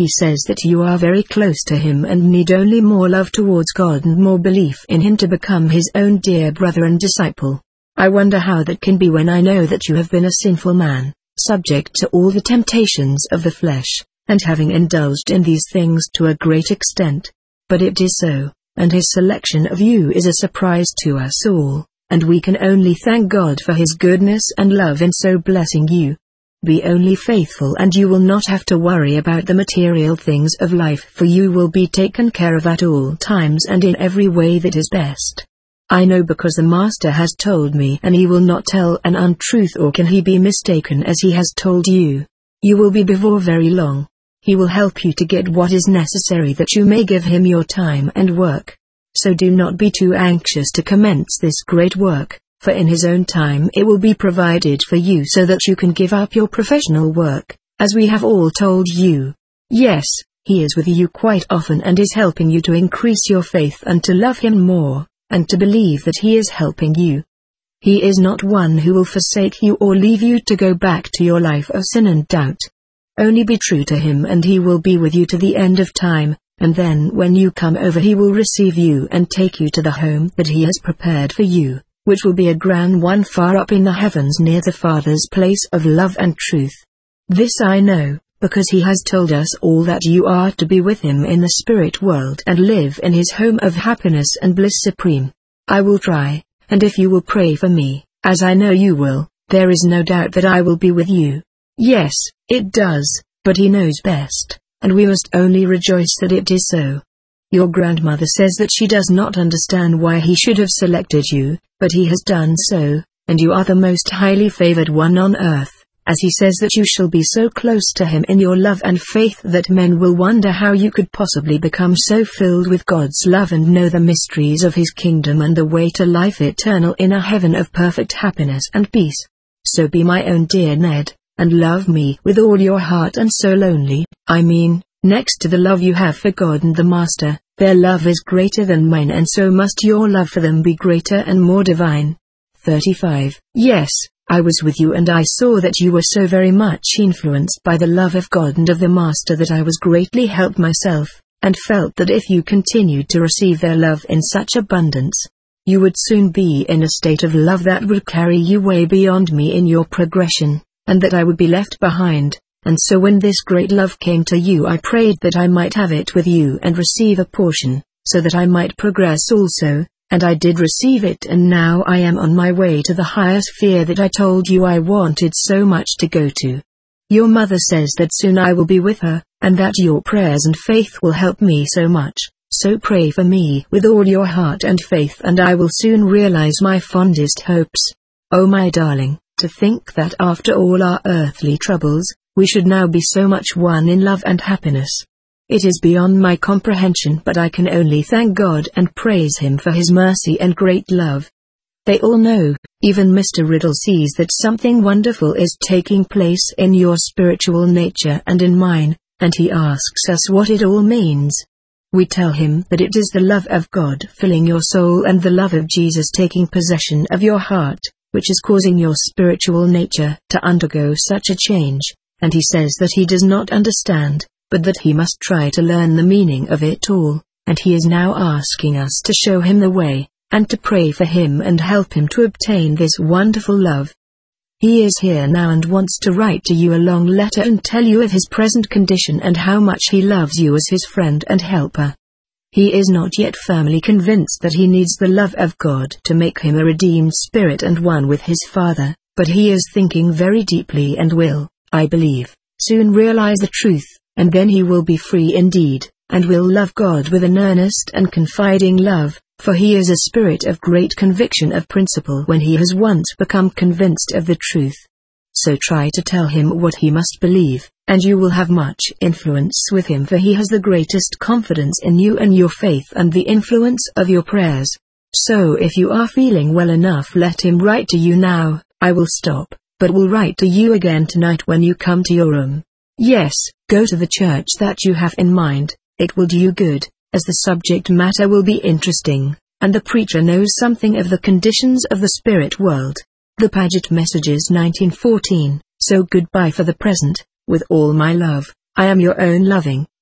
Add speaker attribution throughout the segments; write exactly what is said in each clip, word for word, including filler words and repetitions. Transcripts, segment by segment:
Speaker 1: He says that you are very close to him and need only more love towards God and more belief in him to become his own dear brother and disciple. I wonder how that can be when I know that you have been a sinful man, subject to all the temptations of the flesh, and having indulged in these things to a great extent. But it is so, and his selection of you is a surprise to us all, and we can only thank God for his goodness and love in so blessing you. Be only faithful and you will not have to worry about the material things of life, for you will be taken care of at all times and in every way that is best. I know because the Master has told me, and he will not tell an untruth, or can he be mistaken as he has told you. You will be before very long. He will help you to get what is necessary that you may give him your time and work. So do not be too anxious to commence this great work, for in his own time it will be provided for you so that you can give up your professional work, as we have all told you. Yes, he is with you quite often and is helping you to increase your faith and to love him more, and to believe that he is helping you. He is not one who will forsake you or leave you to go back to your life of sin and doubt. Only be true to him and he will be with you to the end of time, and then when you come over he will receive you and take you to the home that he has prepared for you, which will be a grand one far up in the heavens near the Father's place of love and truth. This I know, because he has told us all that you are to be with him in the spirit world and live in his home of happiness and bliss supreme. I will try, and if you will pray for me, as I know you will, there is no doubt that I will be with you. Yes, it does, but he knows best, and we must only rejoice that it is so. Your grandmother says that she does not understand why he should have selected you, but he has done so, and you are the most highly favored one on earth, as he says that you shall be so close to him in your love and faith that men will wonder how you could possibly become so filled with God's love and know the mysteries of his kingdom and the way to life eternal in a heaven of perfect happiness and peace. So be my own dear Ned, and love me with all your heart and soul only. I mean, next to the love you have for God and the Master, their love is greater than mine, and so must your love for them be greater and more divine. thirty-five. Yes, I was with you and I saw that you were so very much influenced by the love of God and of the Master that I was greatly helped myself, and felt that if you continued to receive their love in such abundance, you would soon be in a state of love that would carry you way beyond me in your progression, and that I would be left behind. And so when this great love came to you, I prayed that I might have it with you and receive a portion, so that I might progress also, and I did receive it, and now I am on my way to the higher sphere that I told you I wanted so much to go to. Your mother says that soon I will be with her, and that your prayers and faith will help me so much, so pray for me with all your heart and faith, and I will soon realize my fondest hopes. Oh my darling, to think that after all our earthly troubles, we should now be so much one in love and happiness. It is beyond my comprehension, but I can only thank God and praise him for his mercy and great love. They all know, even Mister Riddle sees that something wonderful is taking place in your spiritual nature and in mine, and he asks us what it all means. We tell him that it is the love of God filling your soul and the love of Jesus taking possession of your heart, which is causing your spiritual nature to undergo such a change. And he says that he does not understand, but that he must try to learn the meaning of it all, and he is now asking us to show him the way, and to pray for him and help him to obtain this wonderful love. He is here now and wants to write to you a long letter and tell you of his present condition and how much he loves you as his friend and helper. He is not yet firmly convinced that he needs the love of God to make him a redeemed spirit and one with his Father, but he is thinking very deeply and will, I believe, soon realize the truth, and then he will be free indeed, and will love God with an earnest and confiding love, for he is a spirit of great conviction of principle when he has once become convinced of the truth. So try to tell him what he must believe, and you will have much influence with him, for he has the greatest confidence in you and your faith and the influence of your prayers. So if you are feeling well enough, let him write to you now. I will stop, but will write to you again tonight when you come to your room. Yes, go to the church that you have in mind. It will do you good, as the subject matter will be interesting, and the preacher knows something of the conditions of the spirit world. The Paget Messages nineteen fourteen. So goodbye for the present. With all my love, I am your own loving,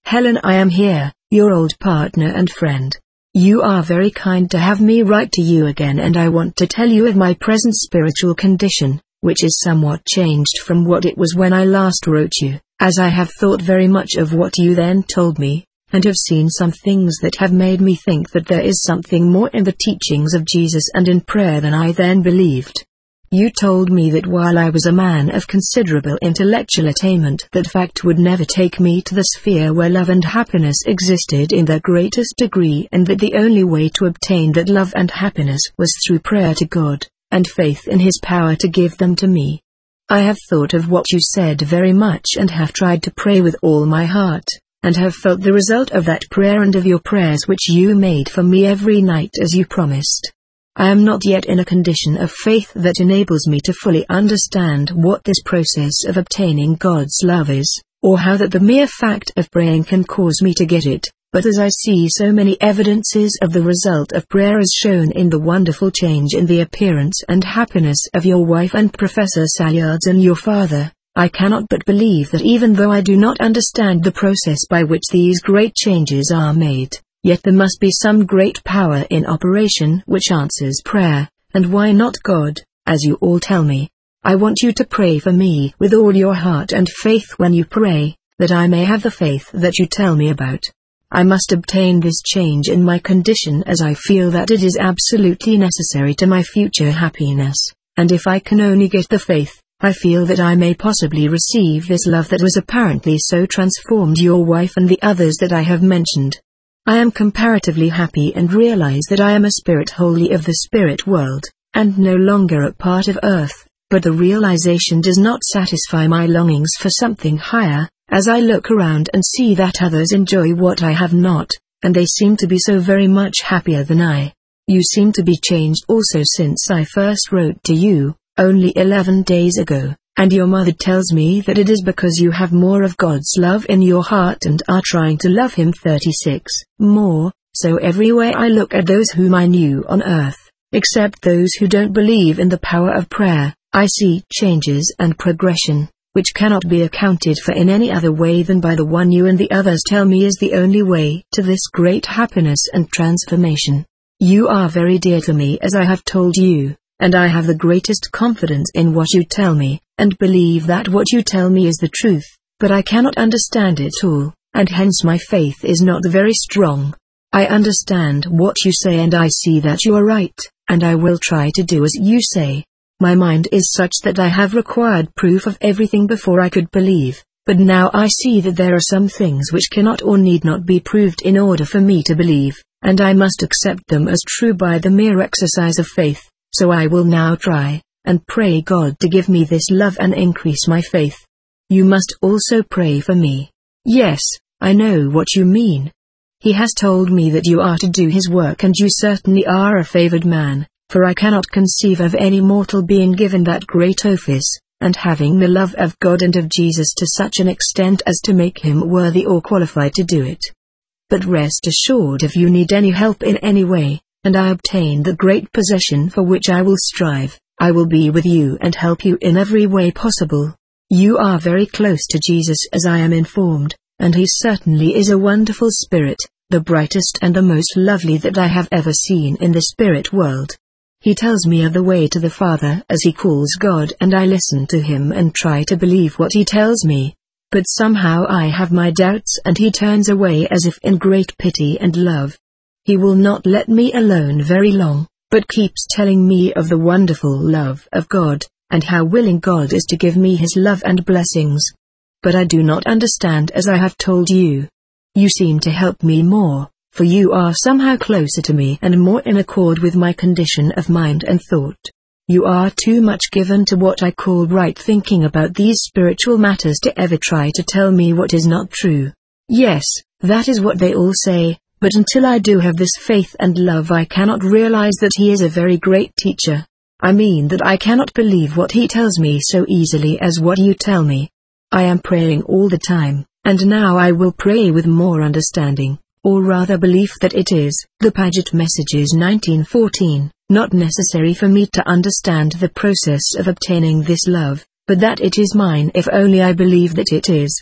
Speaker 1: Helen, I am here, your old partner and friend. You are very kind to have me write to you again, and I want to tell you of my present spiritual condition, which is somewhat changed from what it was when I last wrote you, as I have thought very much of what you then told me, and have seen some things that have made me think that there is something more in the teachings of Jesus and in prayer than I then believed. You told me that while I was a man of considerable intellectual attainment, that fact would never take me to the sphere where love and happiness existed in their greatest degree, and that the only way to obtain that love and happiness was through prayer to God, and faith in His power to give them to me. I have thought of what you said very much, and have tried to pray with all my heart, and have felt the result of that prayer and of your prayers which you made for me every night as you promised. I am not yet in a condition of faith that enables me to fully understand what this process of obtaining God's love is, or how that the mere fact of praying can cause me to get it, but as I see so many evidences of the result of prayer as shown in the wonderful change in the appearance and happiness of your wife and Professor Salyards and your father, I cannot but believe that even though I do not understand the process by which these great changes are made, yet there must be some great power in operation which answers prayer, and why not God, as you all tell me. I want you to pray for me with all your heart and faith when you pray, that I may have the faith that you tell me about. I must obtain this change in my condition, as I feel that it is absolutely necessary to my future happiness, and if I can only get the faith, I feel that I may possibly receive this love that was apparently so transformed your wife and the others that I have mentioned. I am comparatively happy and realize that I am a spirit wholly of the spirit world, and no longer a part of earth, but the realization does not satisfy my longings for something higher, as I look around and see that others enjoy what I have not, and they seem to be so very much happier than I. You seem to be changed also since I first wrote to you, only eleven days ago, and your mother tells me that it is because you have more of God's love in your heart and are trying to love Him thirty-six more, so everywhere I look at those whom I knew on earth, except those who don't believe in the power of prayer, I see changes and progression, which cannot be accounted for in any other way than by the one you and the others tell me is the only way to this great happiness and transformation. You are very dear to me, as I have told you, and I have the greatest confidence in what you tell me, and believe that what you tell me is the truth, but I cannot understand it all, and hence my faith is not very strong. I understand what you say, and I see that you are right, and I will try to do as you say. My mind is such that I have required proof of everything before I could believe, but now I see that there are some things which cannot or need not be proved in order for me to believe, and I must accept them as true by the mere exercise of faith. So I will now try, and pray God to give me this love and increase my faith. You must also pray for me. Yes, I know what you mean. He has told me that you are to do His work, and you certainly are a favored man, for I cannot conceive of any mortal being given that great office, and having the love of God and of Jesus to such an extent as to make him worthy or qualified to do it. But rest assured, if you need any help in any way, and I obtain the great possession for which I will strive, I will be with you and help you in every way possible. You are very close to Jesus, as I am informed, and He certainly is a wonderful spirit, the brightest and the most lovely that I have ever seen in the spirit world. He tells me of the way to the Father, as he calls God, and I listen to him and try to believe what he tells me. But somehow I have my doubts, and he turns away as if in great pity and love. He will not let me alone very long, but keeps telling me of the wonderful love of God, and how willing God is to give me His love and blessings. But I do not understand, as I have told you. You seem to help me more, for you are somehow closer to me and more in accord with my condition of mind and thought. You are too much given to what I call right thinking about these spiritual matters to ever try to tell me what is not true. Yes, that is what they all say. But until I do have this faith and love, I cannot realize that He is a very great teacher. I mean that I cannot believe what He tells me so easily as what you tell me. I am praying all the time, and now I will pray with more understanding, or rather belief, that it is, the Paget Messages nineteen fourteen, not necessary for me to understand the process of obtaining this love, but that it is mine if only I believe that it is.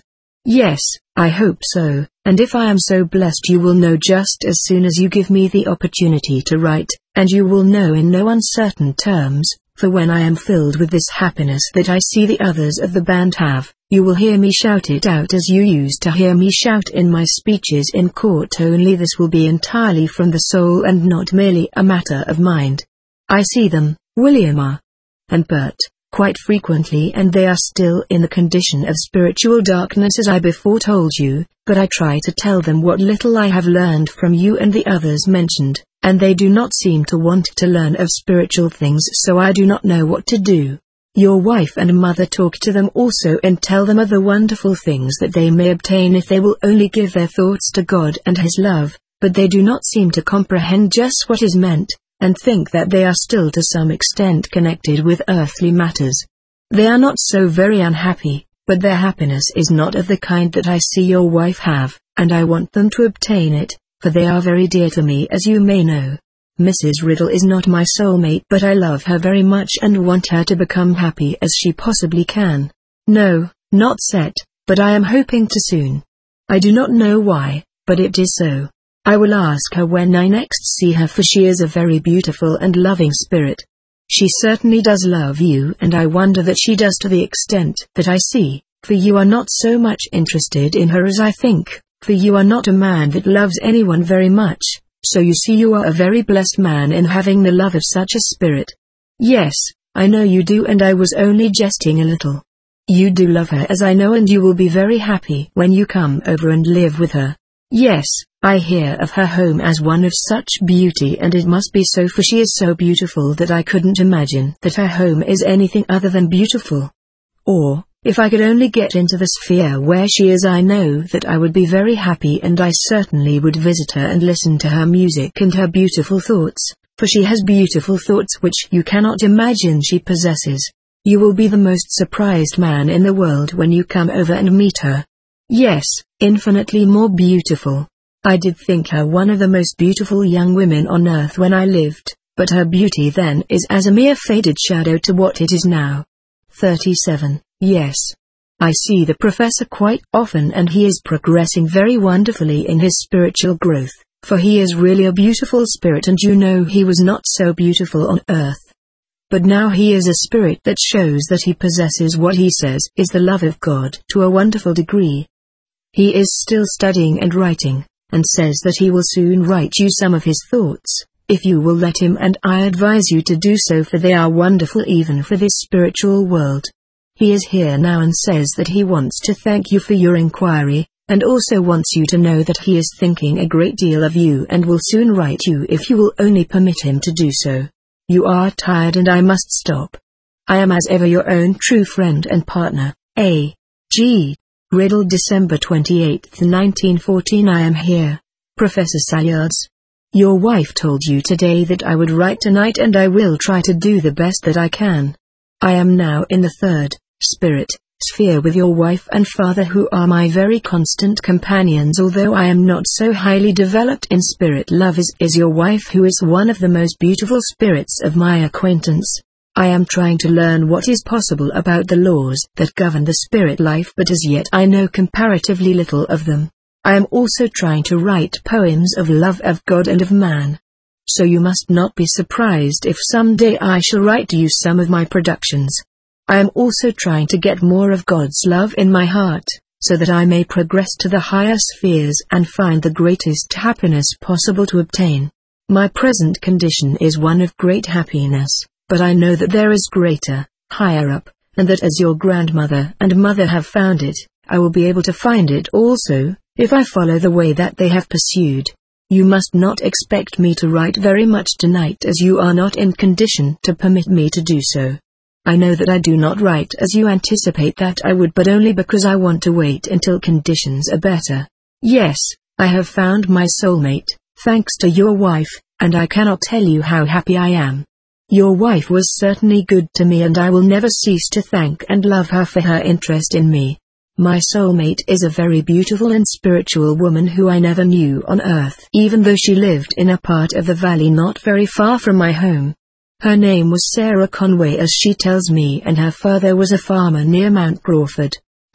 Speaker 1: Yes, I hope so, and if I am so blessed you will know just as soon as you give me the opportunity to write, and you will know in no uncertain terms, for when I am filled with this happiness that I see the others of the band have, you will hear me shout it out as you used to hear me shout in my speeches in court, only this will be entirely from the soul and not merely a matter of mind. I see them, William R. and Bert, quite frequently, and they are still in the condition of spiritual darkness as I before told you, but I try to tell them what little I have learned from you and the others mentioned, and they do not seem to want to learn of spiritual things, so I do not know what to do. Your wife and mother talk to them also and tell them of the wonderful things that they may obtain if they will only give their thoughts to God and His love, but they do not seem to comprehend just what is meant, and think that they are still to some extent connected with earthly matters. They are not so very unhappy, but their happiness is not of the kind that I see your wife have, and I want them to obtain it, for they are very dear to me, as you may know. Missus Riddle is not my soulmate, but I love her very much and want her to become happy as she possibly can. No, not set, but I am hoping to soon. I do not know why, but it is so. I will ask her when I next see her, for she is a very beautiful and loving spirit. She certainly does love you, and I wonder that she does to the extent that I see, for you are not so much interested in her as I think, for you are not a man that loves anyone very much, so you see you are a very blessed man in having the love of such a spirit. Yes, I know you do, and I was only jesting a little. You do love her, as I know, and you will be very happy when you come over and live with her. Yes, I hear of her home as one of such beauty, and it must be so, for she is so beautiful that I couldn't imagine that her home is anything other than beautiful. Or, if I could only get into the sphere where she is, I know that I would be very happy, and I certainly would visit her and listen to her music and her beautiful thoughts, for she has beautiful thoughts which you cannot imagine she possesses. You will be the most surprised man in the world when you come over and meet her. Yes, infinitely more beautiful. I did think her one of the most beautiful young women on earth when I lived, but her beauty then is as a mere faded shadow to what it is now. thirty-seven. Yes. I see the professor quite often, and he is progressing very wonderfully in his spiritual growth, for he is really a beautiful spirit, and you know he was not so beautiful on earth. But now he is a spirit that shows that he possesses what he says is the love of God to a wonderful degree. He is still studying and writing, and says that he will soon write you some of his thoughts, if you will let him, and I advise you to do so, for they are wonderful even for this spiritual world. He is here now and says that he wants to thank you for your inquiry, and also wants you to know that he is thinking a great deal of you and will soon write you if you will only permit him to do so. You are tired and I must stop. I am as ever your own true friend and partner, A. G. Riddle. December twenty-eighth, nineteen fourteen. I am here, Professor Sayers. Your wife told you today that I would write tonight, and I will try to do the best that I can. I am now in the third spirit sphere with your wife and father, who are my very constant companions, although I am not so highly developed in spirit love as is your wife, who is one of the most beautiful spirits of my acquaintance. I am trying to learn what is possible about the laws that govern the spirit life, but as yet I know comparatively little of them. I am also trying to write poems of love of God and of man. So you must not be surprised if someday I shall write to you some of my productions. I am also trying to get more of God's love in my heart, so that I may progress to the higher spheres and find the greatest happiness possible to obtain. My present condition is one of great happiness, but I know that there is greater, higher up, and that as your grandmother and mother have found it, I will be able to find it also, if I follow the way that they have pursued. You must not expect me to write very much tonight, as you are not in condition to permit me to do so. I know that I do not write as you anticipate that I would, but only because I want to wait until conditions are better. Yes, I have found my soulmate, thanks to your wife, and I cannot tell you how happy I am. Your wife was certainly good to me, and I will never cease to thank and love her for her interest in me. My soulmate is a very beautiful and spiritual woman who I never knew on earth, even though she lived in a part of the valley not very far from my home. Her name was Sarah Conway, as she tells me, and her father was a farmer near Mount Crawford.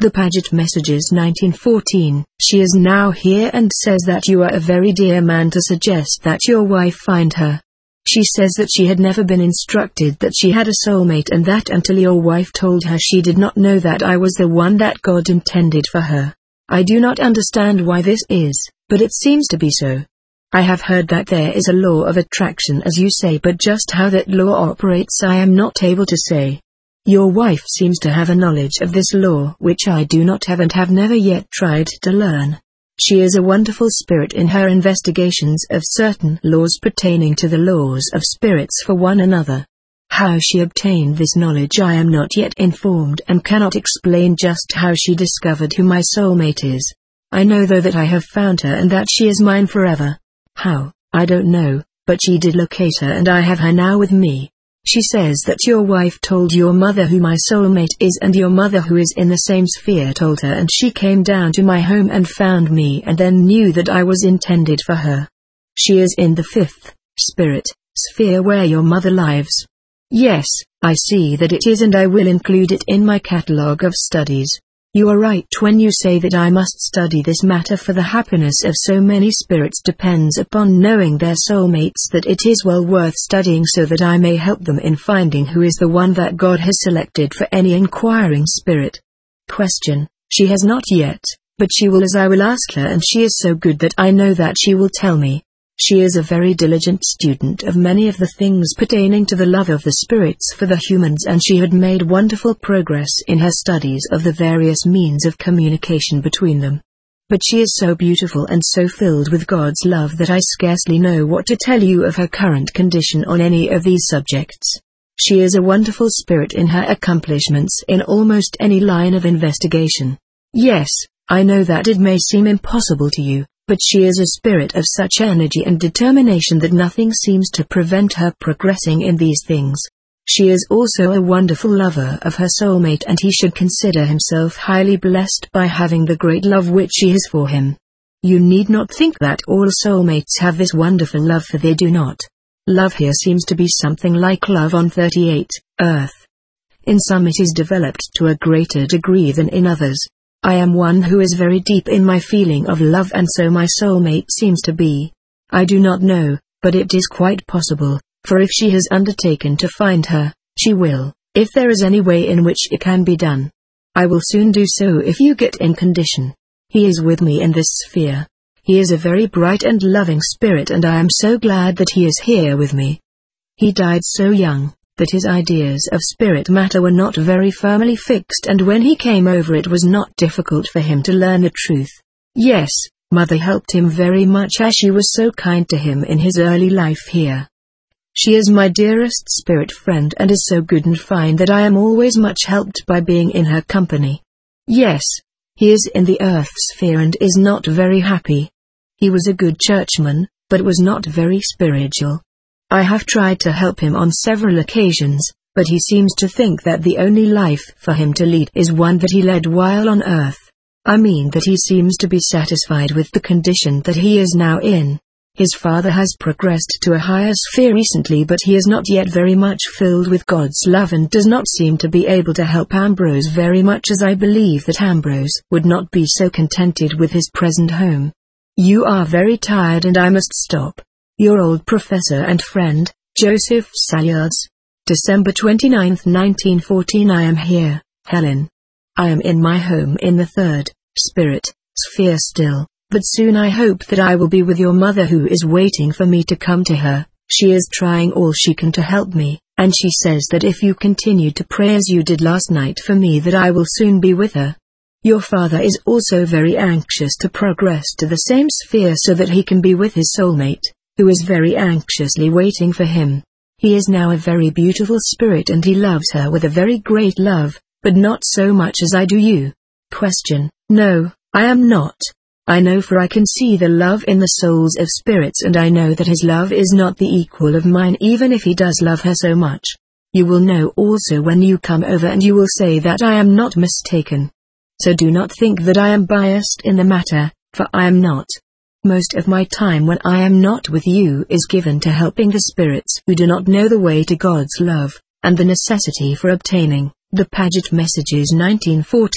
Speaker 1: The Paget Messages nineteen fourteen. She is now here and says that you are a very dear man to suggest that your wife find her. She says that she had never been instructed that she had a soulmate, and that until your wife told her she did not know that I was the one that God intended for her. I do not understand why this is, but it seems to be so. I have heard that there is a law of attraction as you say, but just how that law operates I am not able to say. Your wife seems to have a knowledge of this law which I do not have and have never yet tried to learn. She is a wonderful spirit in her investigations of certain laws pertaining to the laws of spirits for one another. How she obtained this knowledge I am not yet informed and cannot explain just how she discovered who my soulmate is. I know though that I have found her and that she is mine forever. How, I don't know, but she did locate her and I have her now with me. She says that your wife told your mother who my soulmate is, and your mother, who is in the same sphere, told her, and she came down to my home and found me and then knew that I was intended for her. She is in the fifth spirit sphere where your mother lives. Yes, I see that it is, and I will include it in my catalogue of studies. You are right when you say that I must study this matter, for the happiness of so many spirits depends upon knowing their soulmates, that it is well worth studying so that I may help them in finding who is the one that God has selected for any inquiring spirit. Question. She has not yet, but she will, as I will ask her, and she is so good that I know that she will tell me. She is a very diligent student of many of the things pertaining to the love of the spirits for the humans, and she had made wonderful progress in her studies of the various means of communication between them. But she is so beautiful and so filled with God's love that I scarcely know what to tell you of her current condition on any of these subjects. She is a wonderful spirit in her accomplishments in almost any line of investigation. Yes, I know that it may seem impossible to you, but she is a spirit of such energy and determination that nothing seems to prevent her progressing in these things. She is also a wonderful lover of her soulmate, and he should consider himself highly blessed by having the great love which she has for him. You need not think that all soulmates have this wonderful love, for they do not. Love here seems to be something like love on thirty-eight, Earth. In some it is developed to a greater degree than in others. I am one who is very deep in my feeling of love, and so my soulmate seems to be. I do not know, but it is quite possible, for if she has undertaken to find her, she will, if there is any way in which it can be done. I will soon do so if you get in condition. He is with me in this sphere. He is a very bright and loving spirit, and I am so glad that he is here with me. He died so young that his ideas of spirit matter were not very firmly fixed, and when he came over it was not difficult for him to learn the truth. Yes, Mother helped him very much, as she was so kind to him in his early life here. She is my dearest spirit friend and is so good and fine that I am always much helped by being in her company. Yes, he is in the earth sphere and is not very happy. He was a good churchman, but was not very spiritual. I have tried to help him on several occasions, but he seems to think that the only life for him to lead is one that he led while on earth. I mean that he seems to be satisfied with the condition that he is now in. His father has progressed to a higher sphere recently, but he is not yet very much filled with God's love and does not seem to be able to help Ambrose very much, as I believe that Ambrose would not be so contented with his present home. You are very tired and I must stop. Your old professor and friend, Joseph Salyards. December twenty-ninth, nineteen fourteen. I am here, Helen. I am in my home in the third spirit sphere still, but soon I hope that I will be with your mother, who is waiting for me to come to her. She is trying all she can to help me, and she says that if you continue to pray as you did last night for me, that I will soon be with her. Your father is also very anxious to progress to the same sphere so that he can be with his soulmate, who is very anxiously waiting for him. He is now a very beautiful spirit and he loves her with a very great love, but not so much as I do you. Question. No, I am not. I know, for I can see the love in the souls of spirits, and I know that his love is not the equal of mine, even if he does love her so much. You will know also when you come over, and you will say that I am not mistaken. So do not think that I am biased in the matter, for I am not. Most of my time when I am not with you is given to helping the spirits who do not know the way to God's love, and the necessity for obtaining the Paget Messages nineteen fourteen.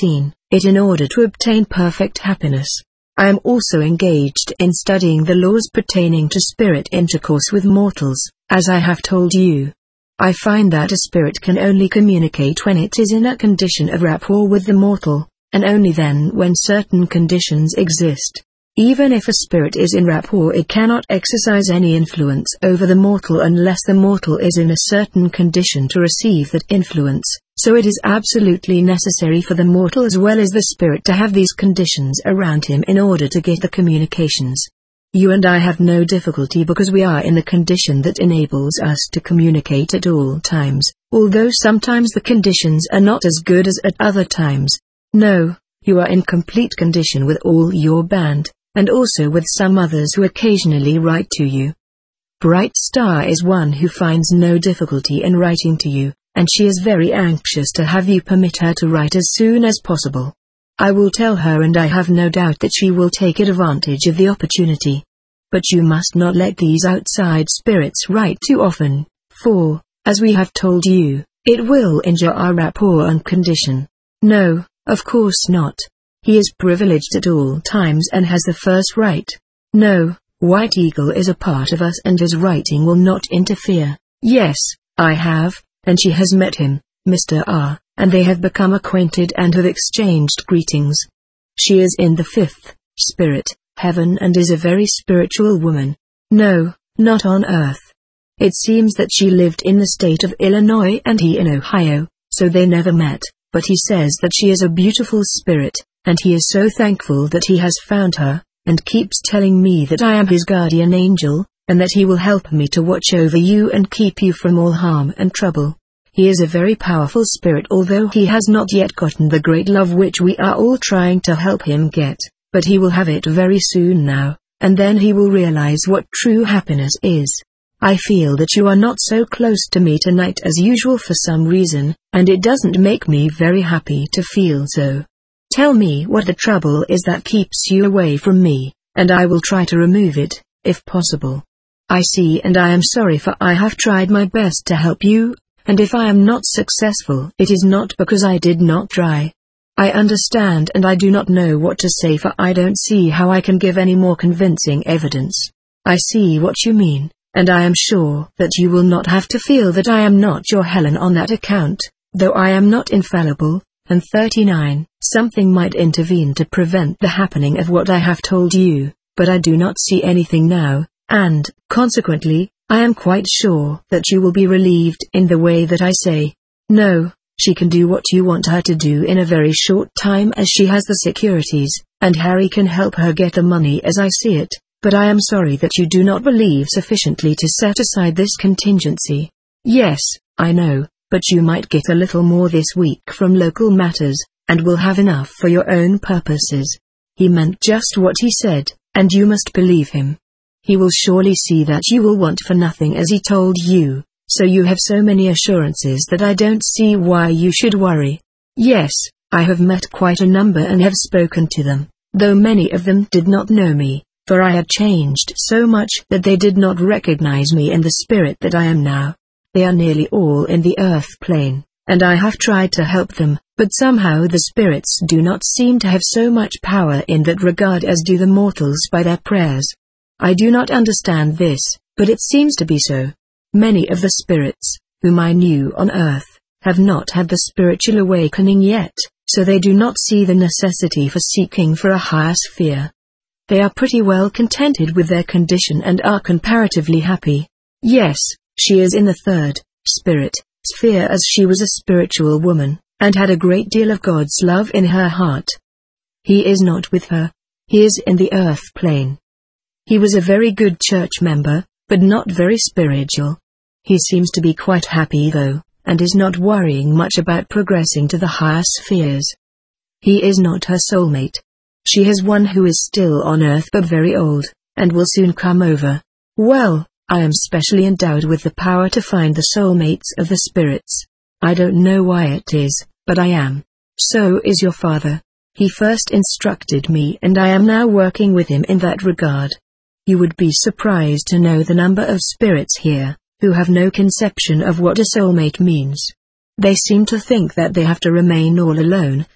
Speaker 1: it in order to obtain perfect happiness. I am also engaged in studying the laws pertaining to spirit intercourse with mortals, as I have told you. I find that a spirit can only communicate when it is in a condition of rapport with the mortal, and only then when certain conditions exist. Even if a spirit is in rapport, it cannot exercise any influence over the mortal unless the mortal is in a certain condition to receive that influence, so it is absolutely necessary for the mortal as well as the spirit to have these conditions around him in order to get the communications. You and I have no difficulty because we are in the condition that enables us to communicate at all times, although sometimes the conditions are not as good as at other times. No, you are in complete condition with all your band, and also with some others who occasionally write to you. Bright Star is one who finds no difficulty in writing to you, and she is very anxious to have you permit her to write as soon as possible. I will tell her, and I have no doubt that she will take advantage of the opportunity. But you must not let these outside spirits write too often, for, as we have told you, it will injure our rapport and condition. No, of course not. He is privileged at all times and has the first right. No, White Eagle is a part of us and his writing will not interfere. Yes, I have, and she has met him, Mister R, and they have become acquainted and have exchanged greetings. She is in the fifth spirit, heaven, and is a very spiritual woman. No, not on earth. It seems that she lived in the state of Illinois and he in Ohio, so they never met, but he says that she is a beautiful spirit, and he is so thankful that he has found her, and keeps telling me that I am his guardian angel, and that he will help me to watch over you and keep you from all harm and trouble. He is a very powerful spirit, although he has not yet gotten the great love which we are all trying to help him get, but he will have it very soon now, and then he will realize what true happiness is. I feel that you are not so close to me tonight as usual for some reason, and it doesn't make me very happy to feel so. Tell me what the trouble is that keeps you away from me, and I will try to remove it, if possible. I see, and I am sorry, for I have tried my best to help you, and if I am not successful, it is not because I did not try. I understand, and I do not know what to say, for I don't see how I can give any more convincing evidence. I see what you mean, and I am sure that you will not have to feel that I am not your Helen on that account, though I am not infallible. And thirty-nine, something might intervene to prevent the happening of what I have told you, but I do not see anything now, and, consequently, I am quite sure that you will be relieved in the way that I say. No, she can do what you want her to do in a very short time, as she has the securities, and Harry can help her get the money as I see it, but I am sorry that you do not believe sufficiently to set aside this contingency. Yes, I know. But you might get a little more this week from local matters, and will have enough for your own purposes. He meant just what he said, and you must believe him. He will surely see that you will want for nothing as he told you, so you have so many assurances that I don't see why you should worry. Yes, I have met quite a number and have spoken to them, though many of them did not know me, for I had changed so much that they did not recognize me in the spirit that I am now. They are nearly all in the earth plane, and I have tried to help them, but somehow the spirits do not seem to have so much power in that regard as do the mortals by their prayers. I do not understand this, but it seems to be so. Many of the spirits, whom I knew on earth, have not had the spiritual awakening yet, so they do not see the necessity for seeking for a higher sphere. They are pretty well contented with their condition and are comparatively happy. Yes. She is in the third spirit sphere, as she was a spiritual woman, and had a great deal of God's love in her heart. He is not with her. He is in the earth plane. He was a very good church member, but not very spiritual. He seems to be quite happy though, and is not worrying much about progressing to the higher spheres. He is not her soulmate. She has one who is still on earth but very old, and will soon come over. Well, I am specially endowed with the power to find the soulmates of the spirits. I don't know why it is, but I am. So is your father. He first instructed me, and I am now working with him in that regard. You would be surprised to know the number of spirits here, who have no conception of what a soulmate means. They seem to think that they have to remain all alone,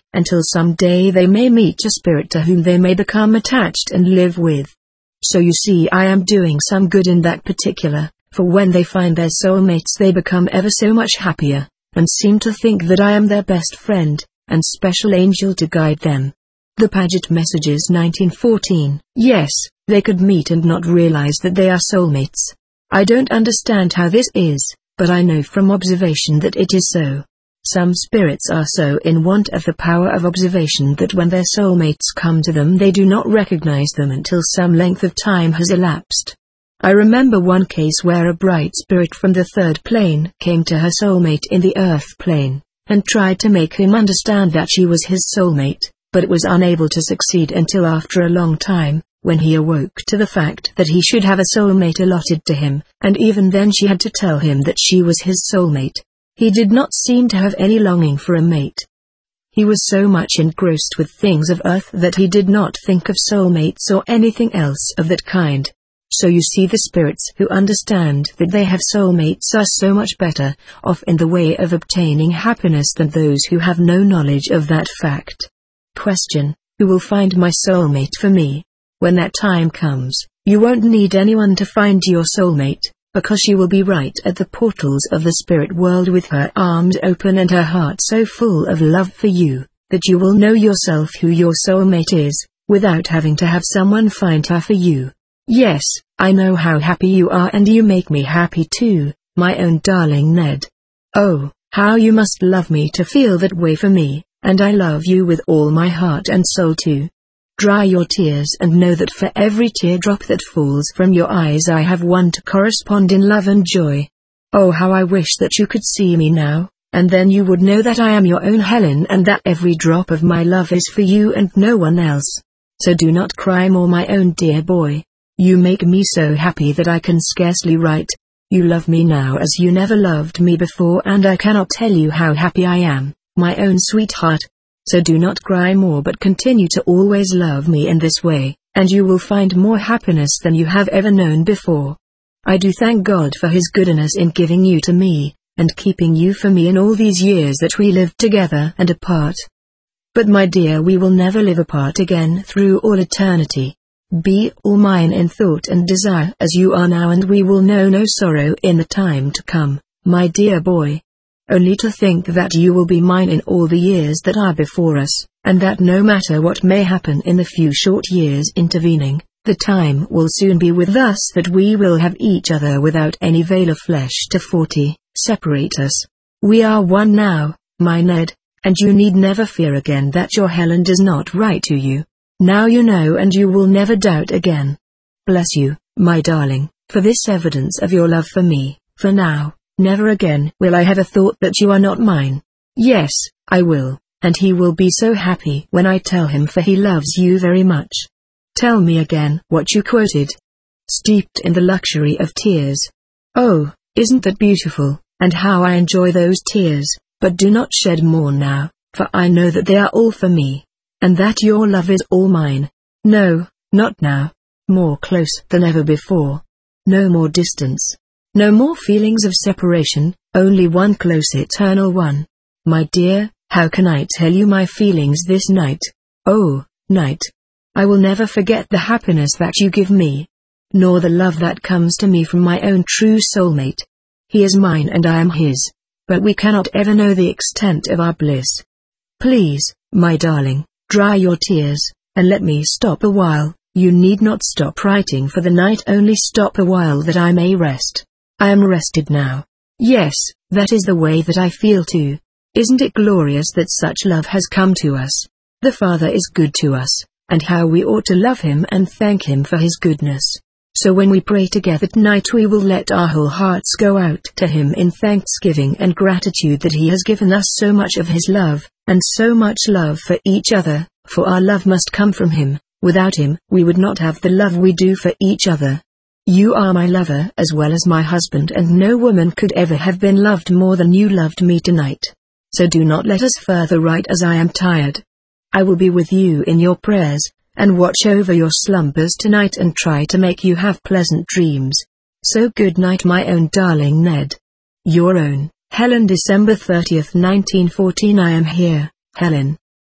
Speaker 1: until some day they may meet a spirit to whom they may become attached and live with. So you see, I am doing some good in that particular, for when they find their soulmates they become ever so much happier, and seem to think that I am their best friend, and special angel to guide them. The Paget Messages nineteen fourteen. Yes, they could meet and not realize that they are soulmates. I don't understand how this is, but I know from observation that it is so. Some spirits are so in want of the power of observation that when their soulmates come to them they do not recognize them until some length of time has elapsed. I remember one case where a bright spirit from the third plane came to her soulmate in the earth plane, and tried to make him understand that she was his soulmate, but was unable to succeed until after a long time, when he awoke to the fact that he should have a soulmate allotted to him, and even then she had to tell him that she was his soulmate. He did not seem to have any longing for a mate. He was so much engrossed with things of earth that he did not think of soulmates or anything else of that kind. So you see, the spirits who understand that they have soulmates are so much better off in the way of obtaining happiness than those who have no knowledge of that fact. Question: who will find my soulmate for me? When that time comes, you won't need anyone to find your soulmate, because she will be right at the portals of the spirit world with her arms open and her heart so full of love for you, that you will know yourself who your soulmate is, without having to have someone find her for you. Yes, I know how happy you are, and you make me happy too, my own darling Ned. Oh, how you must love me to feel that way for me, and I love you with all my heart and soul too. Dry your tears and know that for every teardrop that falls from your eyes I have one to correspond in love and joy. Oh, how I wish that you could see me now, and then you would know that I am your own Helen and that every drop of my love is for you and no one else. So do not cry more, my own dear boy. You make me so happy that I can scarcely write. You love me now as you never loved me before, and I cannot tell you how happy I am, my own sweetheart. So do not cry more, but continue to always love me in this way, and you will find more happiness than you have ever known before. I do thank God for His goodness in giving you to me, and keeping you for me in all these years that we lived together and apart. But my dear, we will never live apart again through all eternity. Be all mine in thought and desire as you are now, and we will know no sorrow in the time to come, my dear boy. Only to think that you will be mine in all the years that are before us, and that no matter what may happen in the few short years intervening, the time will soon be with us that we will have each other without any veil of flesh to forty separate us. We are one now, my Ned, and you need never fear again that your Helen does not write to you. Now you know, and you will never doubt again. Bless you, my darling, for this evidence of your love for me, for now. Never again will I have a thought that you are not mine. Yes, I will, and he will be so happy when I tell him, for he loves you very much. Tell me again what you quoted. Steeped in the luxury of tears. Oh, isn't that beautiful, and how I enjoy those tears, but do not shed more now, for I know that they are all for me, and that your love is all mine. No, not now. More close than ever before. No more distance. No more feelings of separation, only one close eternal one. My dear, how can I tell you my feelings this night? Oh, night. I will never forget the happiness that you give me, nor the love that comes to me from my own true soulmate. He is mine and I am his, but we cannot ever know the extent of our bliss. Please, my darling, dry your tears, and let me stop a while. You need not stop writing for the night, only stop a while that I may rest. I am rested now. Yes, that is the way that I feel too. Isn't it glorious that such love has come to us? The Father is good to us, and how we ought to love Him and thank Him for His goodness. So when we pray together tonight, we will let our whole hearts go out to Him in thanksgiving and gratitude that He has given us so much of His love, and so much love for each other, for our love must come from Him. Without Him, we would not have the love we do for each other. You are my lover as well as my husband, and no woman could ever have been loved more than you loved me tonight. So do not let us further write, as I am tired. I will be with you in your prayers, and watch over your slumbers tonight and try to make you have pleasant dreams. So good night, my own darling Ned. Your own, Helen. December thirtieth nineteen fourteen. I am here, Helen.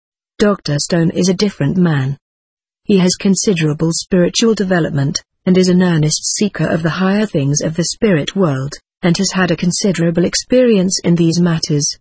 Speaker 1: Doctor Stone is a different man. He has considerable spiritual development, and is an earnest seeker of the higher things of the spirit world, and has had a considerable experience in these matters.